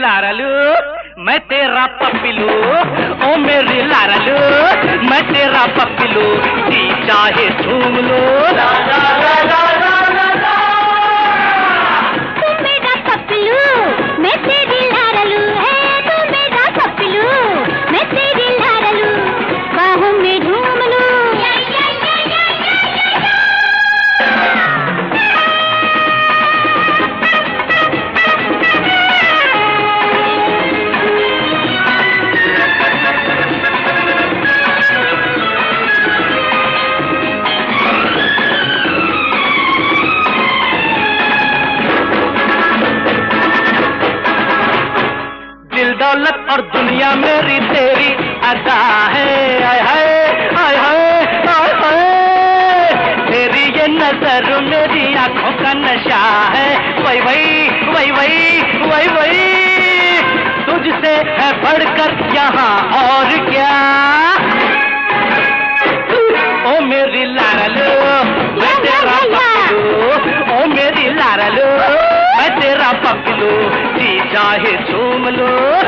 लारलू, मैं तेरा पप्पिलू, ओ मेरी लारलू, मैं तेरा पप्पिलू, जी चाहे झूम लो। ला ला ला ला ला ला ला। तू मेरा पप्पिलू, मैं तेरी लारलू, है तू मेरा पप्पिलू, मैं तेरी लारलू, बाहों में झूम लूं। दौलत और दुनिया मेरी तेरी अदा है, आय हाय आय हाय आय हाय, तेरी ये नजर मेरी आंखों का नशा है, वही वही वही वही वही वही, तुझसे है बढ़कर यहाँ और क्या, ओ मेरी लारलू, मैं तेरा पप्पलू, ओ मेरी लारलू, मैं तेरा पप्पलू, जी चाहे झूम लो।